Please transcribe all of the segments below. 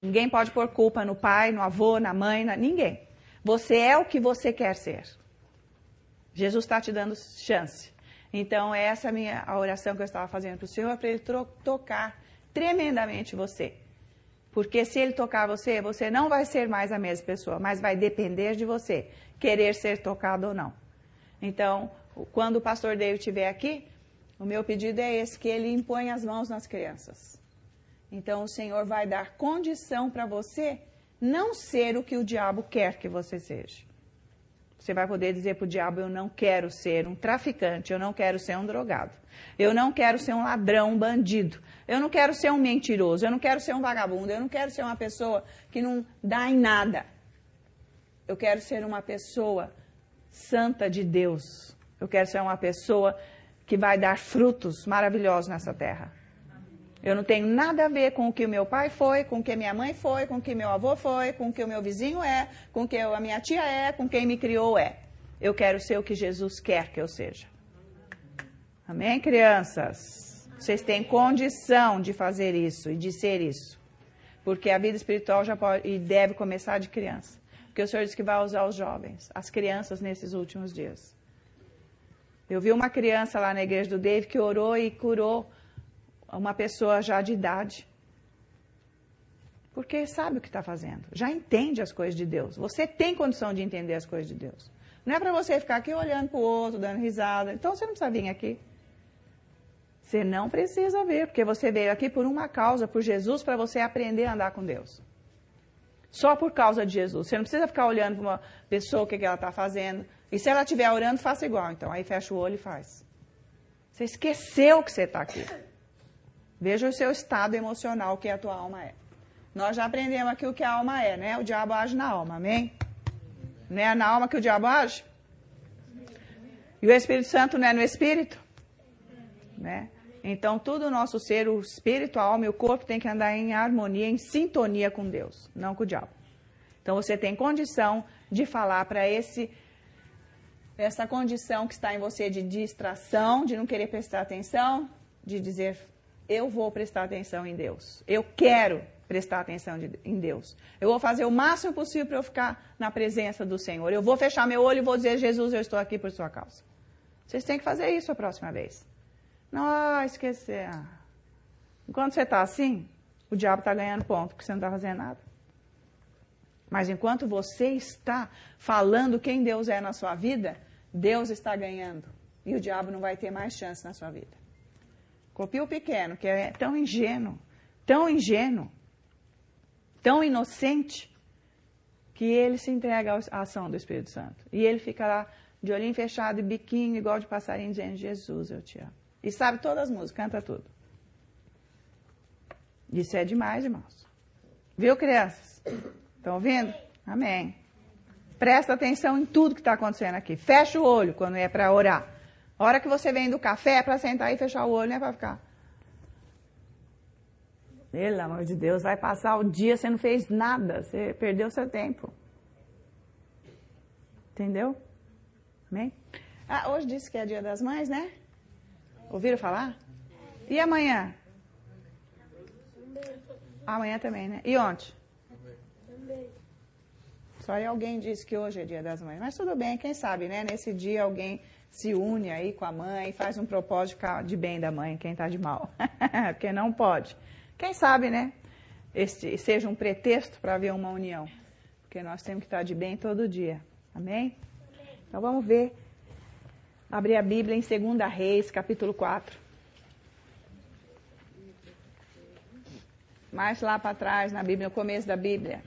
Ninguém pode pôr culpa no pai, no avô, na mãe, ninguém. Você é o que você quer ser. Jesus está te dando chance. Então, essa é a oração que eu estava fazendo para o Senhor, para Ele tocar tremendamente você. Porque se Ele tocar você, você não vai ser mais a mesma pessoa, mas vai depender de você, querer ser tocado ou não. Então, quando o pastor David estiver aqui, o meu pedido é esse, que ele impõe as mãos nas crianças. Então, o Senhor vai dar condição para você não ser o que o diabo quer que você seja. Você vai poder dizer para o diabo, eu não quero ser um traficante, eu não quero ser um drogado, eu não quero ser um ladrão, um bandido, eu não quero ser um mentiroso, eu não quero ser um vagabundo, eu não quero ser uma pessoa que não dá em nada. Eu quero ser uma pessoa santa de Deus. Eu quero ser uma pessoa que vai dar frutos maravilhosos nessa terra. Eu não tenho nada a ver com o que o meu pai foi, com o que minha mãe foi, com o que meu avô foi, com o que o meu vizinho é, com o que a minha tia é, com quem me criou é. Eu quero ser o que Jesus quer que eu seja. Amém, crianças? Vocês têm condição de fazer isso e de ser isso. Porque a vida espiritual já pode e deve começar de criança. Porque o Senhor disse que vai usar os jovens, as crianças nesses últimos dias. Eu vi uma criança lá na igreja do David que orou e curou uma pessoa já de idade. Porque sabe o que está fazendo. Já entende as coisas de Deus. Você tem condição de entender as coisas de Deus. Não é para você ficar aqui olhando para o outro, dando risada. Então você não precisa vir aqui. Você não precisa vir, porque você veio aqui por uma causa, por Jesus, para você aprender a andar com Deus. Só por causa de Jesus. Você não precisa ficar olhando para uma pessoa, o que ela está fazendo. E se ela estiver orando, faça igual. Então, aí fecha o olho e faz. Você esqueceu que você está aqui. Veja o seu estado emocional, o que a tua alma é. Nós já aprendemos aqui o que a alma é, né? O diabo age na alma, amém? Não é na alma que o diabo age? E o Espírito Santo não é no Espírito? Né? Então, todo o nosso ser, o espírito, a alma e o corpo tem que andar em harmonia, em sintonia com Deus, não com o diabo. Então, você tem condição de falar para essa condição que está em você de distração, de não querer prestar atenção, de dizer, eu vou prestar atenção em Deus. Eu quero prestar atenção em Deus. Eu vou fazer o máximo possível para eu ficar na presença do Senhor. Eu vou fechar meu olho e vou dizer, Jesus, eu estou aqui por sua causa. Vocês têm que fazer isso a próxima vez. Não, esquecer. Enquanto você está assim, o diabo está ganhando ponto, porque você não está fazendo nada. Mas enquanto você está falando quem Deus é na sua vida, Deus está ganhando. E o diabo não vai ter mais chance na sua vida. Copia o pequeno, que é tão ingênuo, tão inocente, que ele se entrega à ação do Espírito Santo. E ele fica lá de olhinho fechado e biquinho, igual de passarinho, dizendo, Jesus, eu te amo. E sabe todas as músicas, canta tudo. Isso é demais, irmãos. Viu, crianças? Estão ouvindo? Amém. Presta atenção em tudo que está acontecendo aqui. Fecha o olho quando é para orar. A hora que você vem do café é para sentar e fechar o olho, não é para ficar. Pelo amor de Deus, vai passar o dia, você não fez nada, você perdeu seu tempo. Entendeu? Amém? Hoje disse que é dia das mães, né? Ouviram falar? E amanhã? Amanhã também, né? E ontem? Só aí alguém disse que hoje é dia das mães. Mas tudo bem, quem sabe, né? Nesse dia alguém se une aí com a mãe e faz um propósito de bem da mãe, quem está de mal. Porque não pode. Quem sabe, né? Este seja um pretexto para haver uma união. Porque nós temos que estar de bem todo dia. Amém? Então vamos ver. Abrir a Bíblia em 2 Reis, capítulo 4. Mais lá para trás na Bíblia, no começo da Bíblia.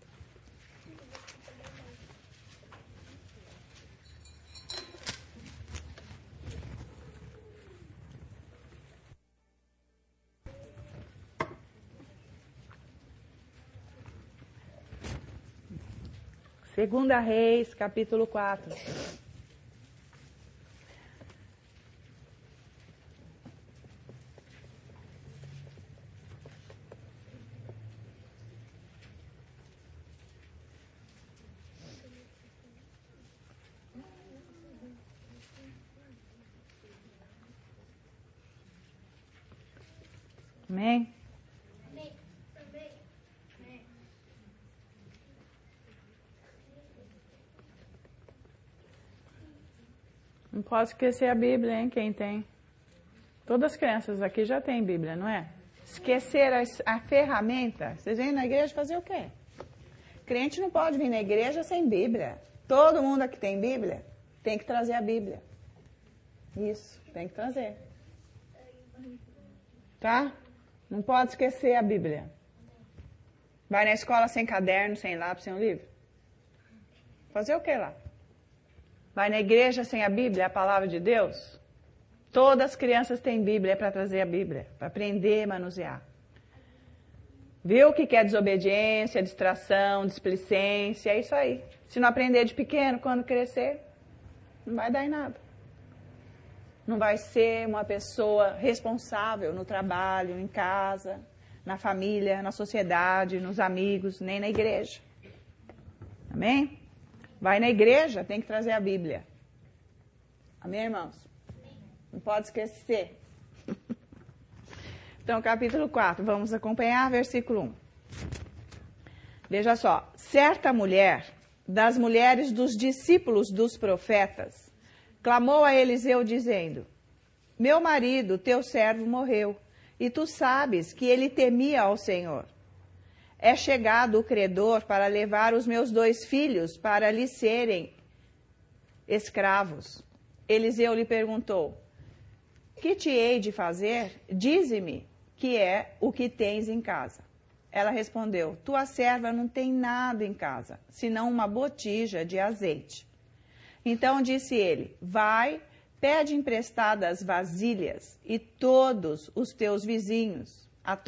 Segunda Reis, capítulo 4. Amém? pode esquecer a Bíblia, hein, quem tem. Todas as crianças aqui já têm Bíblia, não é? Esquecer a ferramenta. Vocês vêm na igreja fazer o quê? Crente não pode vir na igreja sem Bíblia. Todo mundo aqui tem Bíblia, tem que trazer a Bíblia. Isso, tem que trazer. Tá? Não pode esquecer a Bíblia. Vai na escola sem caderno, sem lápis, sem um livro? Fazer o que lá? Vai na igreja sem a Bíblia, a palavra de Deus? Todas as crianças têm Bíblia para trazer a Bíblia, para aprender a manusear. Viu o que é desobediência, distração, displicência? É isso aí. Se não aprender de pequeno, quando crescer, não vai dar em nada. Não vai ser uma pessoa responsável no trabalho, em casa, na família, na sociedade, nos amigos, nem na igreja. Amém? Vai na igreja, tem que trazer a Bíblia. Amém, irmãos? Não pode esquecer. Então, capítulo 4, vamos acompanhar, versículo 1. Veja só. Certa mulher, das mulheres dos discípulos dos profetas, clamou a Eliseu dizendo: meu marido, teu servo, morreu, e tu sabes que ele temia ao Senhor. É chegado o credor para levar os meus 2 filhos para lhe serem escravos. Eliseu lhe perguntou: que te hei de fazer? Dize-me que é o que tens em casa. Ela respondeu: tua serva não tem nada em casa, senão uma botija de azeite. Então disse ele: vai, pede emprestadas vasilhas a todos os teus vizinhos,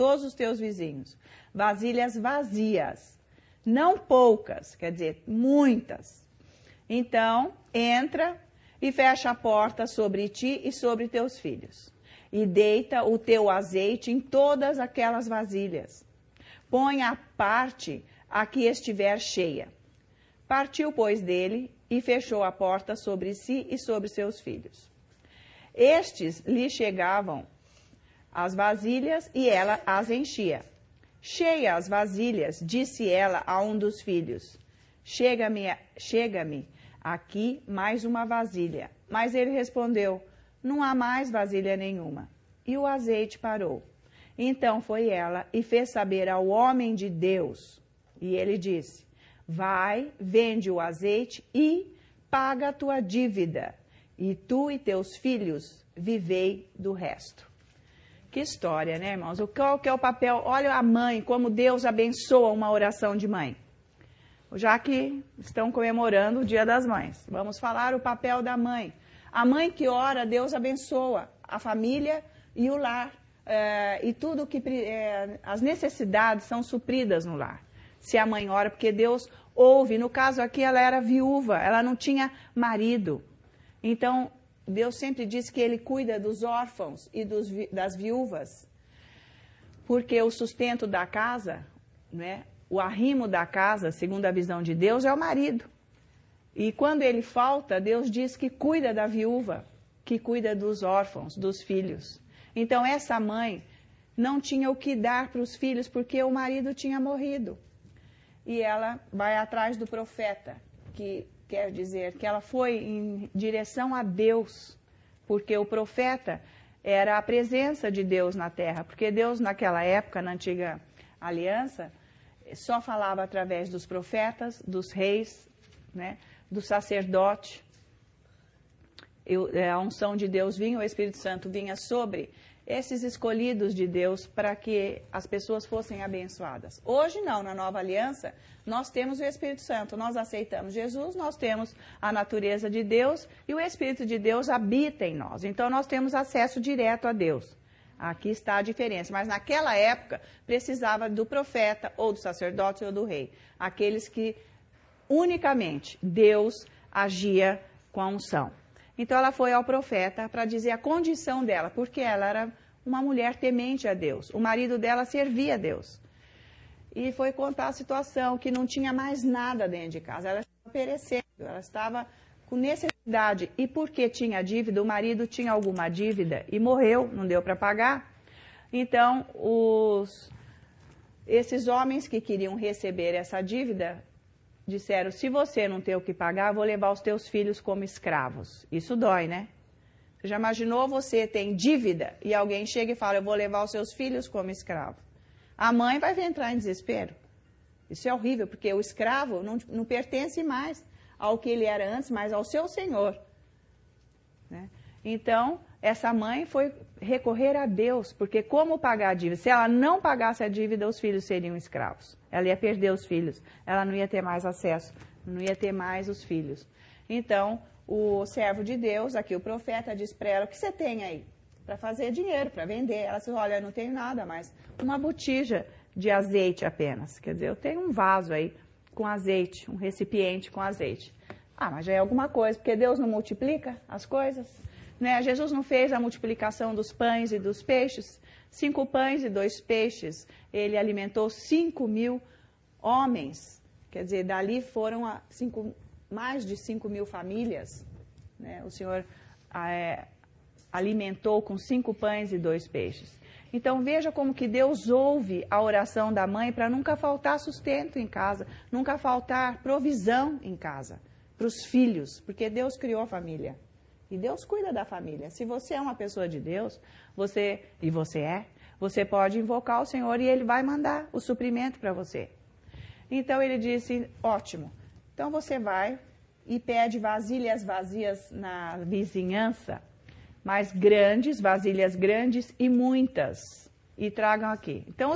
vasilhas vazias, não poucas, quer dizer, muitas. Então, entra e fecha a porta sobre ti e sobre teus filhos, e deita o teu azeite em todas aquelas vasilhas. Põe a parte a que estiver cheia. Partiu, pois, dele e fechou a porta sobre si e sobre seus filhos. Estes lhe chegavam as vasilhas e ela as enchia. Cheia as vasilhas, disse ela a um dos filhos: chega-me aqui mais uma vasilha. Mas ele respondeu: não há mais vasilha nenhuma. E o azeite parou. Então foi ela e fez saber ao homem de Deus. E ele disse: vai, vende o azeite e paga a tua dívida, e tu e teus filhos vivei do resto. Que história, né, irmãos? Qual que é o papel? Olha a mãe, como Deus abençoa uma oração de mãe. Já que estão comemorando o Dia das Mães, vamos falar o papel da mãe. A mãe que ora, Deus abençoa a família e o lar. E tudo que as necessidades são supridas no lar. Se a mãe ora, porque Deus ouve. No caso aqui, ela era viúva, ela não tinha marido. Então, Deus sempre diz que Ele cuida dos órfãos e das viúvas, porque o sustento da casa, né, o arrimo da casa, segundo a visão de Deus, é o marido. E quando ele falta, Deus diz que cuida da viúva, que cuida dos órfãos, dos filhos. Então, essa mãe não tinha o que dar para os filhos, porque o marido tinha morrido. E ela vai atrás do profeta, que quer dizer que ela foi em direção a Deus, porque o profeta era a presença de Deus na terra, porque Deus naquela época, na antiga aliança, só falava através dos profetas, dos reis, né, do sacerdote. A unção de Deus vinha, o Espírito Santo vinha sobre esses escolhidos de Deus para que as pessoas fossem abençoadas. Hoje não, na nova aliança, nós temos o Espírito Santo, nós aceitamos Jesus, nós temos a natureza de Deus e o Espírito de Deus habita em nós. Então nós temos acesso direto a Deus. Aqui está a diferença, mas naquela época precisava do profeta ou do sacerdote ou do rei. Aqueles que unicamente Deus agia com a unção. Então ela foi ao profeta para dizer a condição dela, porque ela era uma mulher temente a Deus. O marido dela servia a Deus. E foi contar a situação, que não tinha mais nada dentro de casa. Ela estava perecendo, ela estava com necessidade. E porque tinha dívida, o marido tinha alguma dívida e morreu, não deu para pagar. Então, esses homens que queriam receber essa dívida disseram, se você não tem o que pagar, eu vou levar os teus filhos como escravos. Isso dói, né? Você já imaginou você tem dívida e alguém chega e fala, eu vou levar os seus filhos como escravo? A mãe vai entrar em desespero. Isso é horrível, porque o escravo não pertence mais ao que ele era antes, mas ao seu senhor. Né? Então, essa mãe foi recorrer a Deus, porque como pagar a dívida? Se ela não pagasse a dívida, os filhos seriam escravos. Ela ia perder os filhos, ela não ia ter mais acesso, não ia ter mais os filhos. Então, o servo de Deus, aqui o profeta, diz para ela, o que você tem aí? Para fazer dinheiro, para vender. Ela diz, olha, eu não tenho nada mais, uma botija de azeite apenas. Quer dizer, eu tenho um vaso aí com azeite, um recipiente com azeite. Ah, mas já é alguma coisa, porque Deus não multiplica as coisas. Né? Jesus não fez a multiplicação dos pães e dos peixes? 5 pães e 2 peixes. Ele alimentou 5.000 homens. Quer dizer, dali foram mais de 5.000 famílias. Né? O Senhor alimentou com 5 pães e 2 peixes. Então veja como que Deus ouve a oração da mãe para nunca faltar sustento em casa, nunca faltar provisão em casa para os filhos, porque Deus criou a família. E Deus cuida da família. Se você é uma pessoa de Deus, você pode invocar o Senhor e Ele vai mandar o suprimento para você. Então ele disse, ótimo, então você vai e pede vasilhas vazias na vizinhança, mas grandes, vasilhas grandes e muitas, e tragam aqui. Então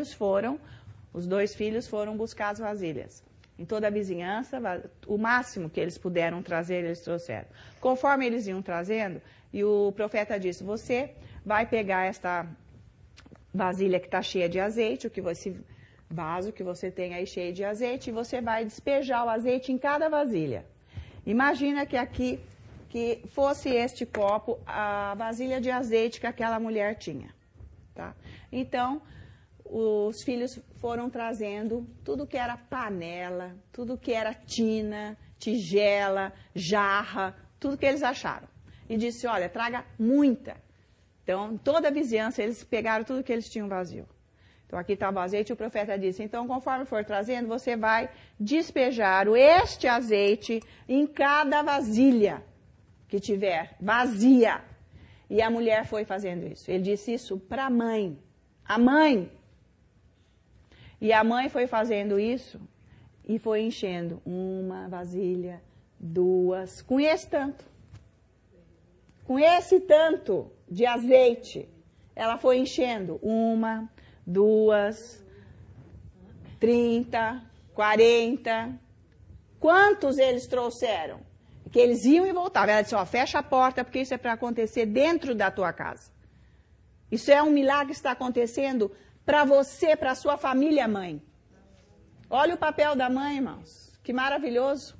os 2 filhos foram buscar as vasilhas. Em toda a vizinhança, o máximo que eles puderam trazer, eles trouxeram. Conforme eles iam trazendo, e o profeta disse, você vai pegar esta vasilha que está cheia de azeite, esse vaso que você tem aí cheio de azeite, e você vai despejar o azeite em cada vasilha. Imagina que aqui, que fosse este copo, a vasilha de azeite que aquela mulher tinha. Tá? Então, os filhos foram trazendo tudo que era panela, tudo que era tina, tigela, jarra, tudo que eles acharam. E disse, olha, traga muita. Então, toda a vizinhança, eles pegaram tudo que eles tinham vazio. Então, aqui estava o azeite, o profeta disse, então, conforme for trazendo, você vai despejar este azeite em cada vasilha que tiver vazia. E a mulher foi fazendo isso. Ele disse isso para a mãe. A mãe. E a mãe foi fazendo isso e foi enchendo 1 vasilha, 2, com esse tanto. Com esse tanto de azeite, ela foi enchendo 1, 2, 30, 40. Quantos eles trouxeram? Que eles iam e voltavam. Ela disse, fecha a porta, porque isso é para acontecer dentro da tua casa. Isso é um milagre que está acontecendo para você, para a sua família, mãe. Olha o papel da mãe, irmãos. Que maravilhoso.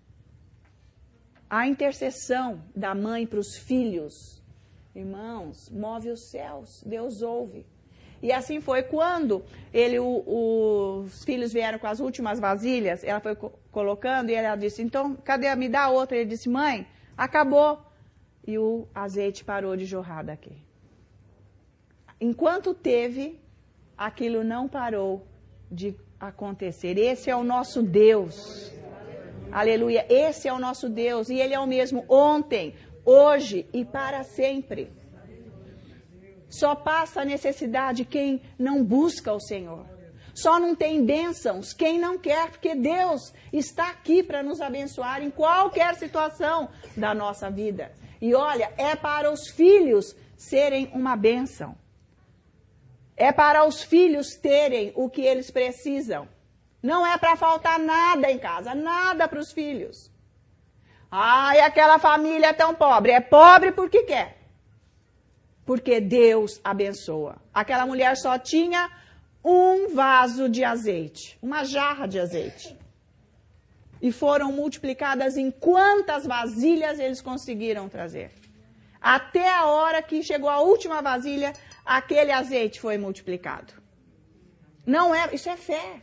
A intercessão da mãe para os filhos. Irmãos, move os céus. Deus ouve. E assim foi quando os filhos vieram com as últimas vasilhas, ela foi colocando e ela disse, então, cadê? Me dá outra. Ele disse, mãe, acabou. E o azeite parou de jorrar daqui. Enquanto teve, aquilo não parou de acontecer. Esse é o nosso Deus. Aleluia. Esse é o nosso Deus. E Ele é o mesmo ontem, hoje e para sempre. Só passa a necessidade quem não busca o Senhor. Só não tem bênçãos quem não quer, porque Deus está aqui para nos abençoar em qualquer situação da nossa vida. E olha, é para os filhos serem uma bênção. É para os filhos terem o que eles precisam. Não é para faltar nada em casa, nada para os filhos. E aquela família é tão pobre. É pobre porque quer. Porque Deus abençoa. Aquela mulher só tinha um vaso de azeite, uma jarra de azeite. E foram multiplicadas em quantas vasilhas eles conseguiram trazer. Até a hora que chegou a última vasilha, aquele azeite foi multiplicado. Isso é fé.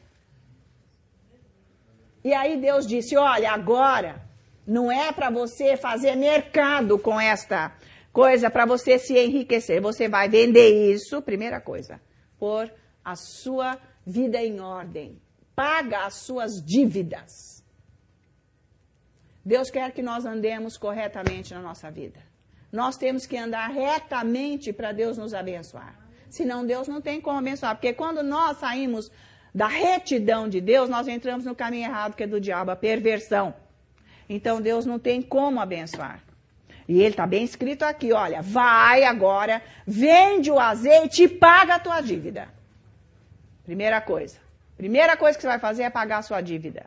E aí Deus disse, olha, agora não é para você fazer mercado com esta coisa, para você se enriquecer. Você vai vender isso, primeira coisa, por a sua vida em ordem. Paga as suas dívidas. Deus quer que nós andemos corretamente na nossa vida. Nós temos que andar retamente para Deus nos abençoar. Senão Deus não tem como abençoar. Porque quando nós saímos da retidão de Deus, nós entramos no caminho errado, que é do diabo, a perversão. Então Deus não tem como abençoar. E ele está bem escrito aqui, olha, vai agora, vende o azeite e paga a tua dívida. Primeira coisa que você vai fazer é pagar a sua dívida.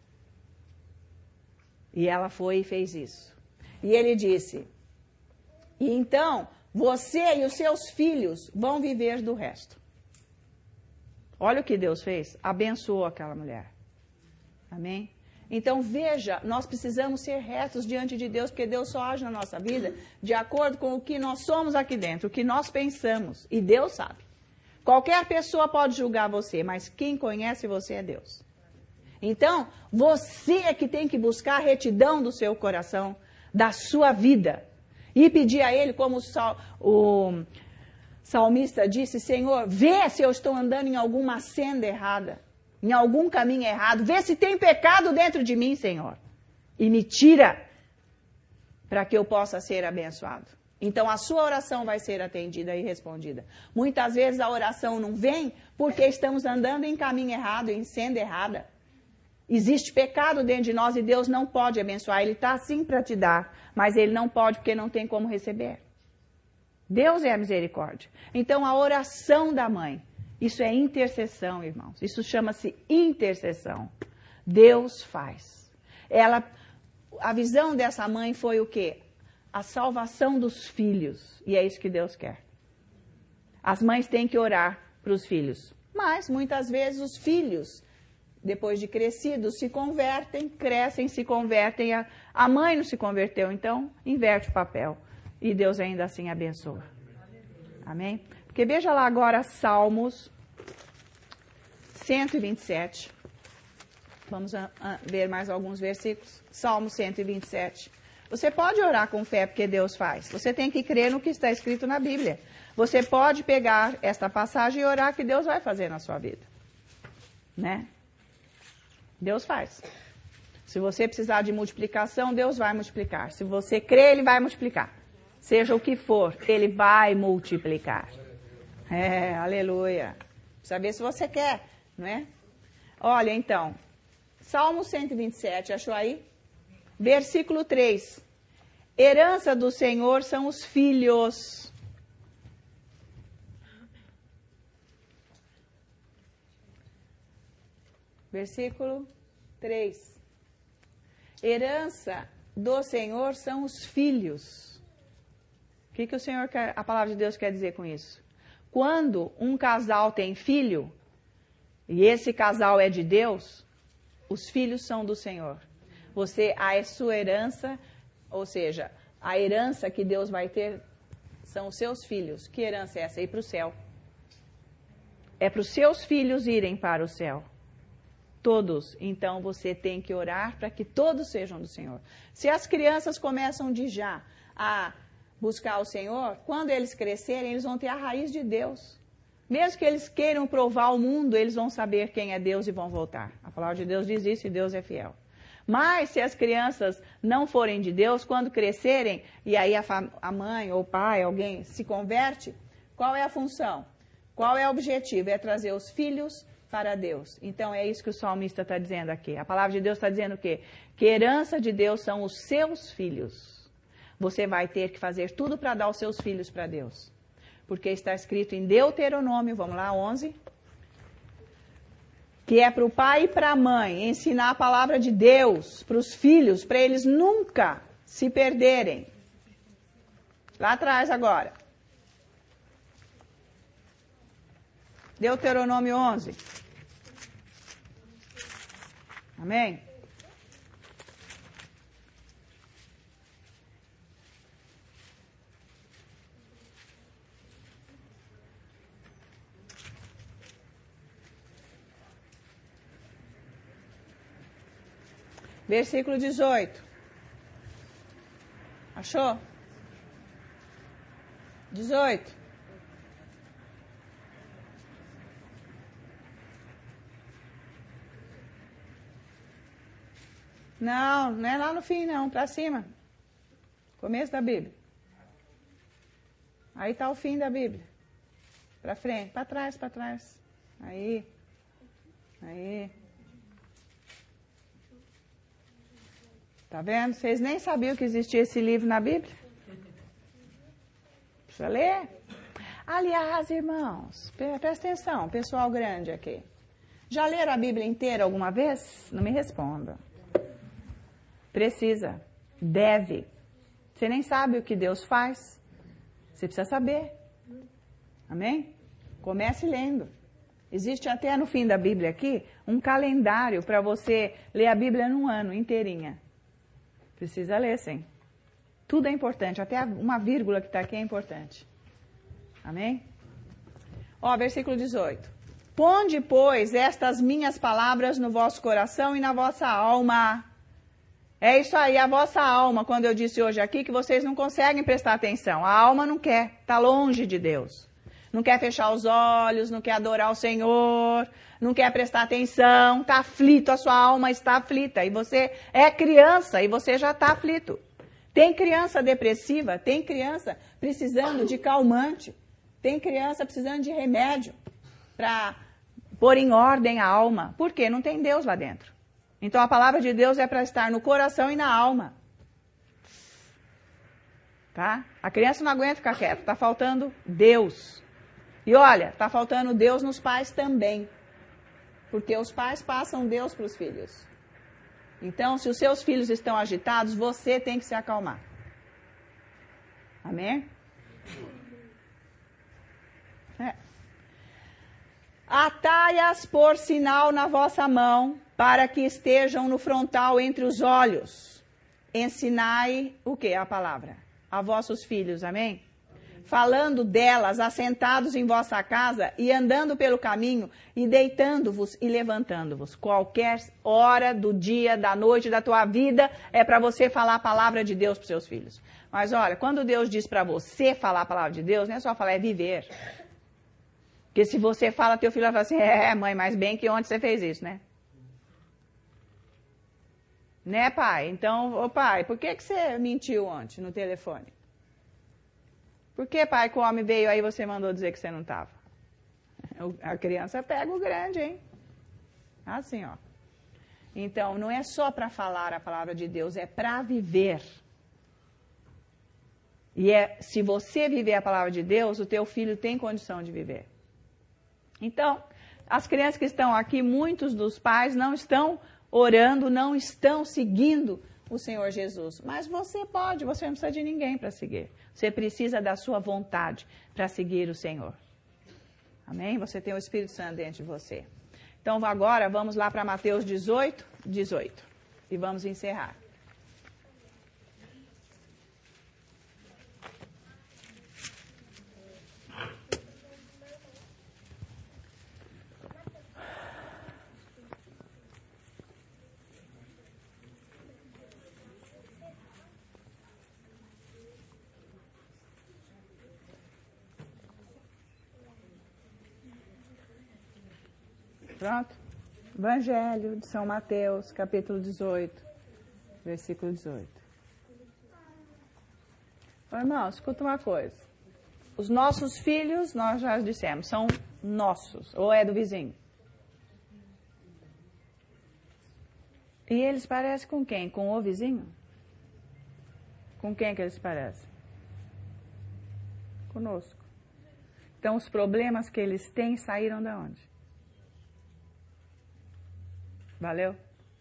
E ela foi e fez isso. E ele disse, e então você e os seus filhos vão viver do resto. Olha o que Deus fez, abençoou aquela mulher. Amém? Então veja, nós precisamos ser retos diante de Deus, porque Deus só age na nossa vida de acordo com o que nós somos aqui dentro, o que nós pensamos. E Deus sabe. Qualquer pessoa pode julgar você, mas quem conhece você é Deus. Então, você é que tem que buscar a retidão do seu coração, da sua vida. E pedir a Ele, como o salmista disse, Senhor, vê se eu estou andando em alguma senda errada, em algum caminho errado. Vê se tem pecado dentro de mim, Senhor. E me tira para que eu possa ser abençoado. Então, a sua oração vai ser atendida e respondida. Muitas vezes a oração não vem porque estamos andando em caminho errado, em senda errada. Existe pecado dentro de nós e Deus não pode abençoar. Ele está assim para te dar, mas Ele não pode porque não tem como receber. Deus é a misericórdia. Então, a oração da mãe, isso é intercessão, irmãos. Isso chama-se intercessão. Deus faz. A visão dessa mãe foi o quê? A salvação dos filhos. E é isso que Deus quer. As mães têm que orar para os filhos. Mas, muitas vezes, os filhos, depois de crescidos, se convertem, crescem, se convertem. A mãe não se converteu, então inverte o papel. E Deus ainda assim abençoa. Amém? Porque veja lá agora Salmos 127. Vamos ver mais alguns versículos. Salmo 127. Você pode orar com fé porque Deus faz. Você tem que crer no que está escrito na Bíblia. Você pode pegar esta passagem e orar que Deus vai fazer na sua vida. Né? Deus faz. Se você precisar de multiplicação, Deus vai multiplicar. Se você crer, Ele vai multiplicar. Seja o que for, Ele vai multiplicar. Aleluia. Precisa ver se você quer, não é? Olha, então, Salmo 127, achou aí? Versículo 3. Herança do Senhor são os filhos. Versículo 3. Herança do Senhor são os filhos. O que o Senhor quer, a palavra de Deus quer dizer com isso? Quando um casal tem filho, e esse casal é de Deus, os filhos são do Senhor. A sua herança, ou seja, a herança que Deus vai ter são os seus filhos. Que herança é essa? Ir para o céu. É para os seus filhos irem para o céu. Todos. Então você tem que orar para que todos sejam do Senhor. Se as crianças começam de já a buscar o Senhor, quando eles crescerem, eles vão ter a raiz de Deus. Mesmo que eles queiram provar o mundo, eles vão saber quem é Deus e vão voltar. A palavra de Deus diz isso e Deus é fiel. Mas se as crianças não forem de Deus, quando crescerem, e aí a mãe ou o pai, alguém se converte, qual é a função? Qual é o objetivo? É trazer os filhos para Deus. Então é isso que o salmista está dizendo aqui. A palavra de Deus está dizendo o quê? Que herança de Deus são os seus filhos. Você vai ter que fazer tudo para dar os seus filhos para Deus. Porque está escrito em Deuteronômio, vamos lá, 11, que é para o pai e para a mãe ensinar a palavra de Deus para os filhos, para eles nunca se perderem. Lá atrás agora. Deuteronômio 11. Amém? Versículo 18. Achou? 18. Não, não é lá no fim não, para cima. Começo da Bíblia. Aí está o fim da Bíblia. Para frente, para trás, para trás. Aí. Tá vendo? Vocês nem sabiam que existia esse livro na Bíblia? Precisa ler. Aliás, irmãos, presta atenção, pessoal grande aqui. Já leram a Bíblia inteira alguma vez? Não me responda. Precisa. Deve. Você nem sabe o que Deus faz. Você precisa saber. Amém? Comece lendo. Existe até no fim da Bíblia aqui um calendário para você ler a Bíblia num ano inteirinha. Precisa ler, sim. Tudo é importante, até uma vírgula que está aqui é importante. Amém? Ó, versículo 18. Ponde, pois, estas minhas palavras no vosso coração e na vossa alma. É isso aí, a vossa alma, quando eu disse hoje aqui que vocês não conseguem prestar atenção. A alma não quer, está longe de Deus. Não quer fechar os olhos, não quer adorar o Senhor, não quer prestar atenção, está aflito, a sua alma está aflita. E você é criança e você já está aflito. Tem criança depressiva, tem criança precisando de calmante, tem criança precisando de remédio para pôr em ordem a alma. Por quê? Não tem Deus lá dentro. Então a palavra de Deus é para estar no coração e na alma. Tá? A criança não aguenta ficar quieta, está faltando Deus. E olha, está faltando Deus nos pais também. Porque os pais passam Deus para os filhos. Então, se os seus filhos estão agitados, você tem que se acalmar. Amém? Atai-as por sinal na vossa mão, para que estejam no frontal entre os olhos. Ensinai o que? A palavra. A vossos filhos, amém? Falando delas, assentados em vossa casa, e andando pelo caminho, e deitando-vos e levantando-vos. Qualquer hora do dia, da noite, da tua vida, é para você falar a palavra de Deus para os seus filhos. Mas olha, quando Deus diz para você falar a palavra de Deus, não é só falar, é viver. Porque se você fala, teu filho vai falar assim, mãe, mas bem que ontem você fez isso, né? Né, pai? Então, ô pai, por que você mentiu ontem no telefone? Por que, pai, que o homem veio aí e você mandou dizer que você não estava? A criança pega o grande, hein? Assim, ó. Então, não é só para falar a palavra de Deus, é para viver. E se você viver a palavra de Deus, o teu filho tem condição de viver. Então, as crianças que estão aqui, muitos dos pais não estão orando, não estão seguindo o Senhor Jesus. Mas você pode, você não precisa de ninguém para seguir. Você precisa da sua vontade para seguir o Senhor. Amém? Você tem o Espírito Santo dentro de você. Então agora vamos lá para Mateus 18. E vamos encerrar. Pronto? Evangelho de São Mateus, capítulo 18, versículo 18. Irmão, escuta uma coisa. Os nossos filhos, nós já dissemos, são nossos, ou é do vizinho. E eles parecem com quem? Com o vizinho? Com quem que eles parecem? Conosco. Então, os problemas que eles têm saíram de onde? Valeu?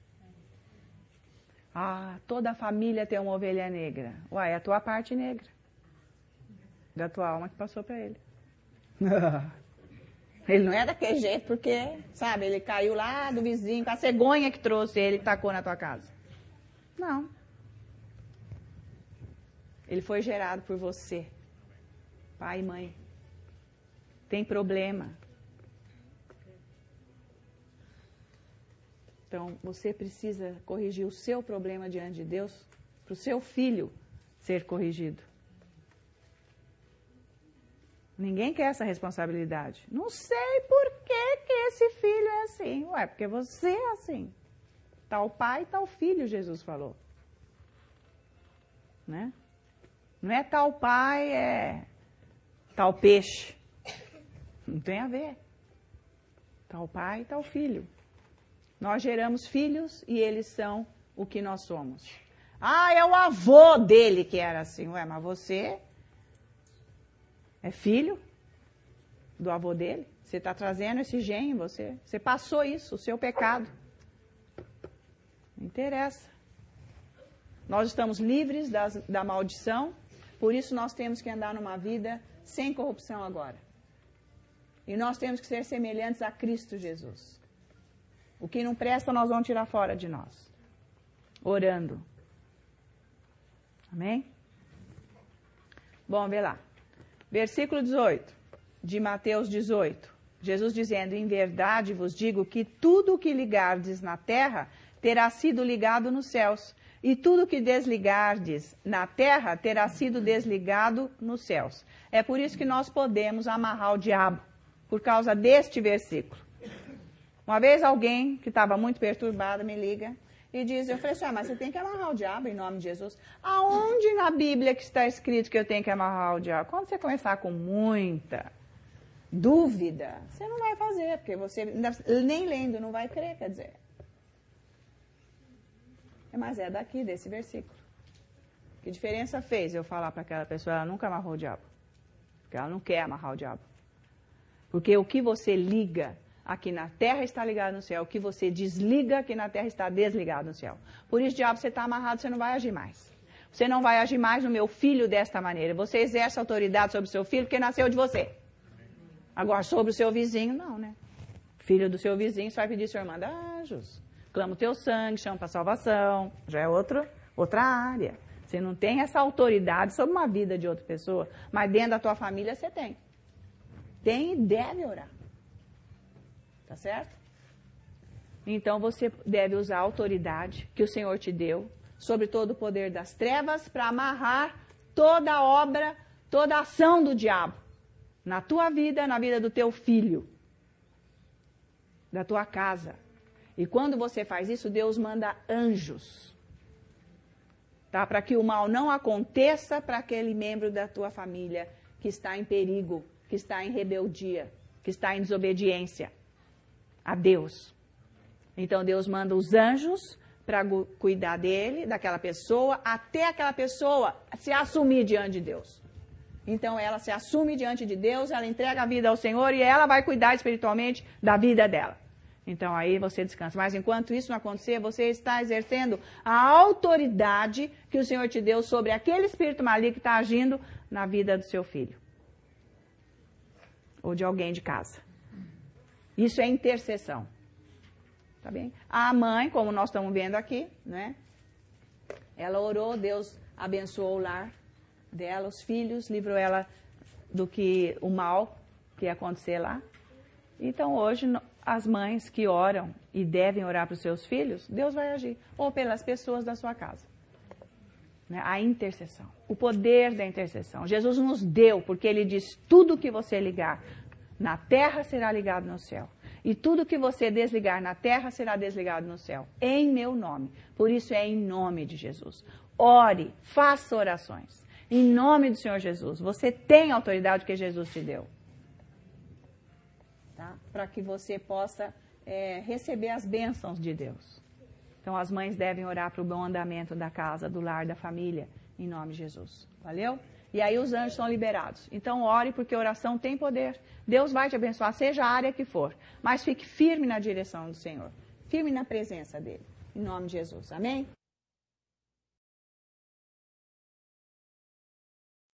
Toda a família tem uma ovelha negra. Uai, é a tua parte negra. Da tua alma que passou para ele. Ele não é daquele jeito porque, sabe, ele caiu lá do vizinho, com a cegonha que trouxe ele e tacou na tua casa. Não. Ele foi gerado por você. Pai e mãe. Tem problema. Então, você precisa corrigir o seu problema diante de Deus, para o seu filho ser corrigido. Ninguém quer essa responsabilidade. Não sei por que esse filho é assim. Ué, porque você é assim. Tal pai, tal filho, Jesus falou. Né? Não é tal pai, é tal peixe. Não tem a ver. Tal pai, tal filho. Nós geramos filhos e eles são o que nós somos. Ah, é o avô dele que era assim. Ué, mas você é filho do avô dele? Você está trazendo esse gene em você? Você passou isso, o seu pecado. Não interessa. Nós estamos livres da maldição, por isso nós temos que andar numa vida sem corrupção agora. E nós temos que ser semelhantes a Cristo Jesus. O que não presta, nós vamos tirar fora de nós. Orando. Amém? Bom, vê lá. Versículo 18, de Mateus 18. Jesus dizendo, em verdade vos digo que tudo o que ligardes na terra terá sido ligado nos céus. E tudo que desligardes na terra terá sido desligado nos céus. É por isso que nós podemos amarrar o diabo, por causa deste versículo. Uma vez alguém que estava muito perturbado me liga e diz, eu falei assim, mas você tem que amarrar o diabo em nome de Jesus. Aonde na Bíblia que está escrito que eu tenho que amarrar o diabo? Quando você começar com muita dúvida, você não vai fazer, porque você nem lendo não vai crer, quer dizer. Mas é daqui, desse versículo. Que diferença fez eu falar para aquela pessoa, ela nunca amarrou o diabo? Porque ela não quer amarrar o diabo. Porque o que você liga aqui na terra está ligado no céu. O que você desliga aqui na terra está desligado no céu. Por isso, diabo, você está amarrado, você não vai agir mais. Você não vai agir mais no meu filho desta maneira. Você exerce autoridade sobre o seu filho porque nasceu de você. Agora, sobre o seu vizinho, não, né? Filho do seu vizinho, você vai pedir sua irmã, anjos. Clama o teu sangue, chama para salvação. Já é outra área. Você não tem essa autoridade sobre uma vida de outra pessoa, mas dentro da tua família você tem. Tem e deve orar. Tá certo? Então você deve usar a autoridade que o Senhor te deu sobre todo o poder das trevas para amarrar toda a obra, toda a ação do diabo na tua vida, na vida do teu filho, da tua casa. E quando você faz isso, Deus manda anjos, tá? Para que o mal não aconteça para aquele membro da tua família que está em perigo, que está em rebeldia, que está em desobediência a Deus. Então Deus manda os anjos para cuidar dele, daquela pessoa, até aquela pessoa se assumir diante de Deus. Então ela se assume diante de Deus, ela entrega a vida ao Senhor e ela vai cuidar espiritualmente da vida dela. Então aí você descansa. Mas enquanto isso não acontecer, você está exercendo a autoridade que o Senhor te deu sobre aquele espírito maligno que está agindo na vida do seu filho. Ou de alguém de casa. Isso é intercessão. Tá bem? A mãe, como nós estamos vendo aqui, né? Ela orou, Deus abençoou o lar dela, os filhos, livrou ela do que o mal que ia acontecer lá. Então hoje as mães que oram e devem orar para os seus filhos, Deus vai agir. Ou pelas pessoas da sua casa. Né? A intercessão. O poder da intercessão. Jesus nos deu, porque Ele diz, tudo que você ligar na terra será ligado no céu. E tudo que você desligar na terra será desligado no céu. Em meu nome. Por isso é em nome de Jesus. Ore, faça orações. Em nome do Senhor Jesus. Você tem a autoridade que Jesus te deu. Tá? Para que você possa receber as bênçãos de Deus. Então as mães devem orar para o bom andamento da casa, do lar, da família. Em nome de Jesus. Valeu? E aí os anjos são liberados. Então ore porque oração tem poder. Deus vai te abençoar, seja a área que for. Mas fique firme na direção do Senhor. Firme na presença dEle. Em nome de Jesus. Amém?